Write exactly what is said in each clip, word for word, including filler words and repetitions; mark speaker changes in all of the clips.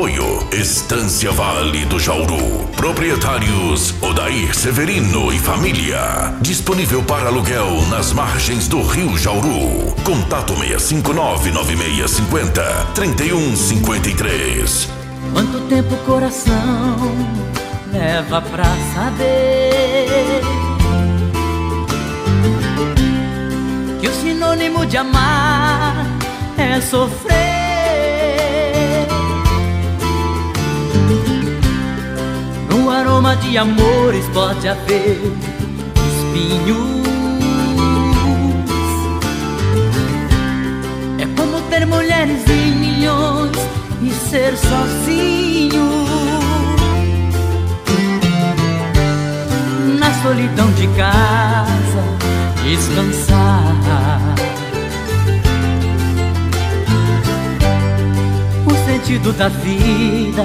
Speaker 1: Apoio Estância Vale do Jauru. Proprietários Odair Severino e família. Disponível para aluguel nas margens do Rio Jauru. Contato seis cinco nove nove seis cinco zero três um cinco três.
Speaker 2: Quanto tempo o coração leva pra saber que o sinônimo de amar é sofrer? No aroma de amores pode haver espinhos. É como ter mulheres e milhões e ser sozinho na solidão de casa, descansar. O sentido da vida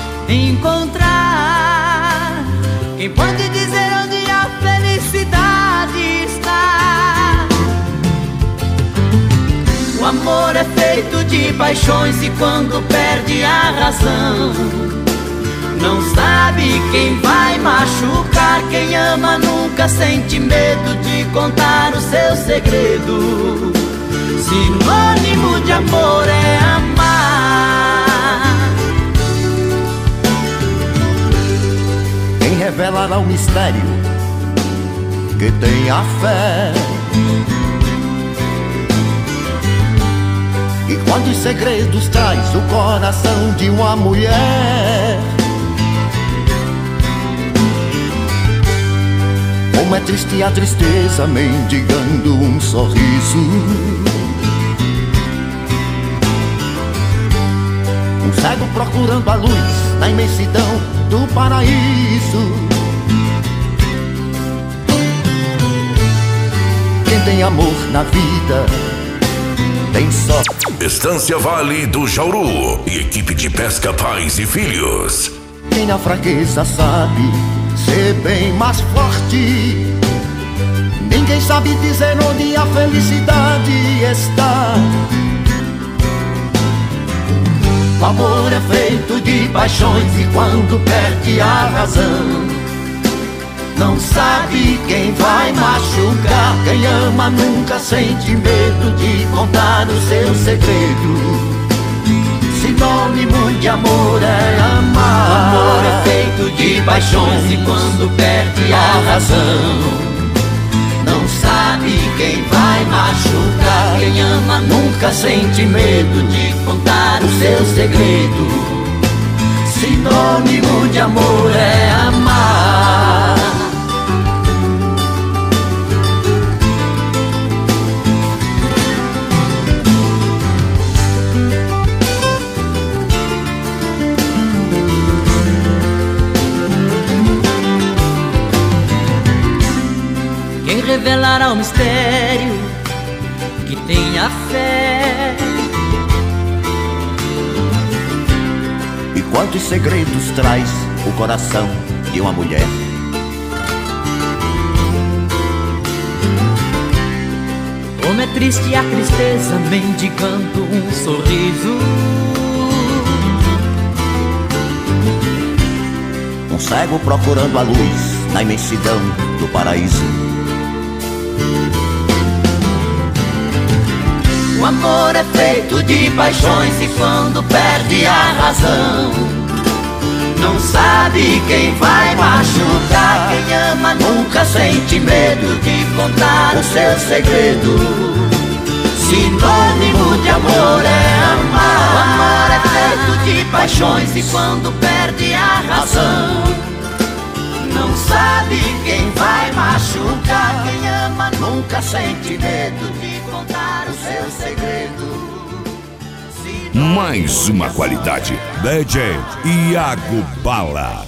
Speaker 2: encontrar. Quem pode dizer onde a felicidade está? O amor é feito de paixões e quando perde a razão, não sabe quem vai machucar. Quem ama nunca sente medo de contar o seu segredo. Sinônimo de amor é amar.
Speaker 3: Quem revelará o mistério que tem a fé? E quantos segredos traz o coração de uma mulher? Como é triste a tristeza mendigando um sorriso. Um cego procurando a luz na imensidão do paraíso. Quem tem amor na vida tem sorte.
Speaker 1: Estância Vale do Jauru e equipe de pesca Pais e Filhos.
Speaker 3: Quem na fraqueza sabe ser bem mais forte. Ninguém sabe dizer onde a felicidade está. O amor é feito de paixões e quando perde a razão, não sabe quem vai machucar. Quem ama nunca sente medo de contar o seu segredo. Sinônimo de amor é amar. O amor é feito de paixões e quando perde a razão, não sabe quem vai machucar. Quem ama nunca sente medo de contar o seu segredo. Sinônimo de amor é amar.
Speaker 2: Quem revelará o mistério que tem a fé?
Speaker 3: E quantos segredos traz o coração de uma mulher?
Speaker 2: Como é triste a tristeza mendigando um sorriso.
Speaker 3: Um cego procurando a luz na imensidão do paraíso.
Speaker 2: O amor é feito de paixões e quando perde a razão, não sabe quem vai machucar. Quem ama nunca sente medo de contar o seu segredo. Sinônimo de amor é amar. O amor é feito de paixões e quando perde a razão, não sabe quem vai machucar. Quem ama nunca sente medo de contar o seu segredo.
Speaker 1: Mais uma qualidade. D J Iago Bala.